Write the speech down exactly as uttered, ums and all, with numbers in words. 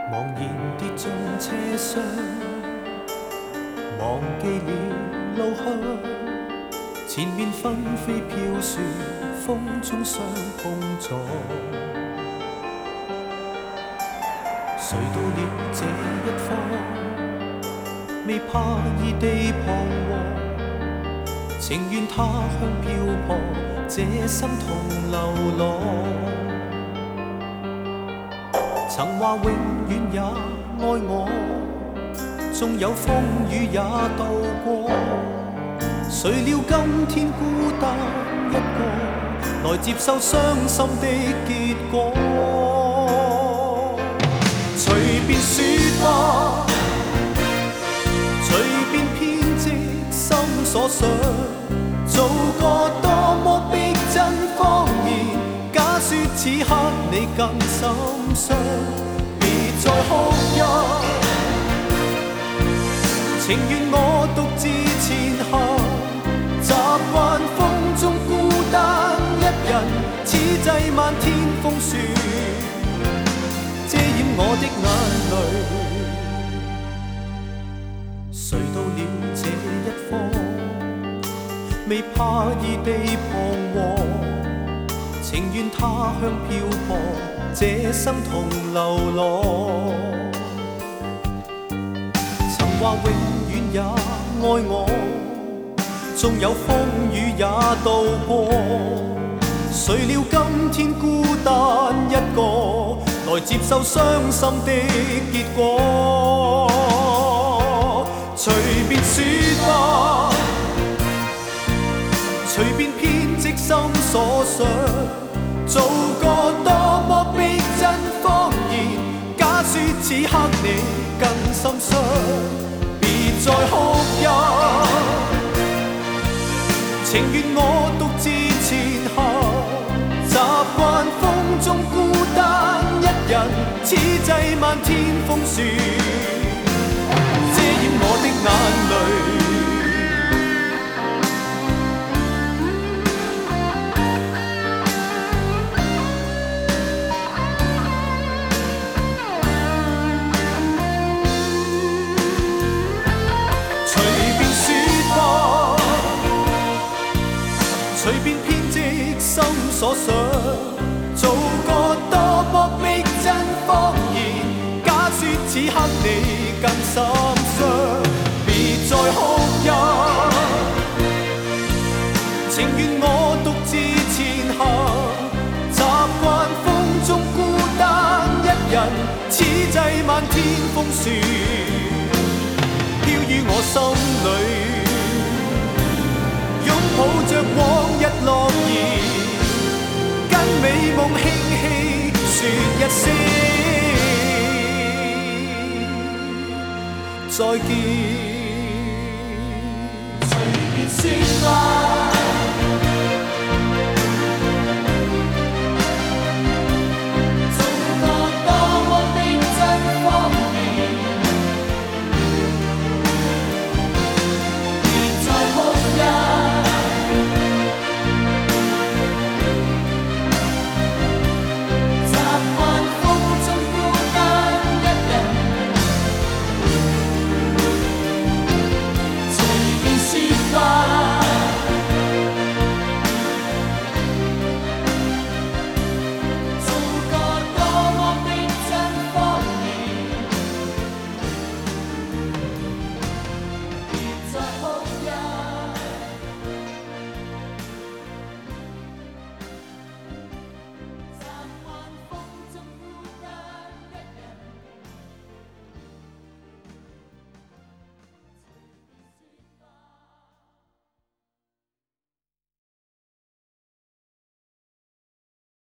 茫然跌進車廂，忘記了路向，前面紛飛飄雪，風中相碰撞。誰到了這一方，未怕異地彷徨，情願他鄉漂泊，這心同流浪。曾話永遠也愛我，縱有風雨也渡過。誰料今天孤單一個，來接受傷心的結果。隨便說吧，隨便編織心所想，做個多麼逼真謊言。假說此刻你更心傷，別再哭泣，情願我獨自前行，習慣風中孤單一人，此際漫天風雪遮掩我的眼淚。誰到了這一方，未怕異地彷徨，情願他鄉漂泊，這生同流浪。曾話永遠也愛我，縱有風雨也渡過。誰料今天孤單一個，來接受傷心的結果。隨便說吧，隨便編織心所想，做個多麼逼真謊言。假說此刻你更心傷，別再哭泣，情願我獨自前行，習慣風中孤單一人，此際漫天風雪遮掩我的眼淚。隨便編織心所想，做個多麼逼真謊言。假說此刻你更心傷，別再哭泣，情願我獨自前行，習慣風中孤單一人，此際漫天風雪飄於我心裏。抱着往日諾言，跟美夢輕輕說一聲再見。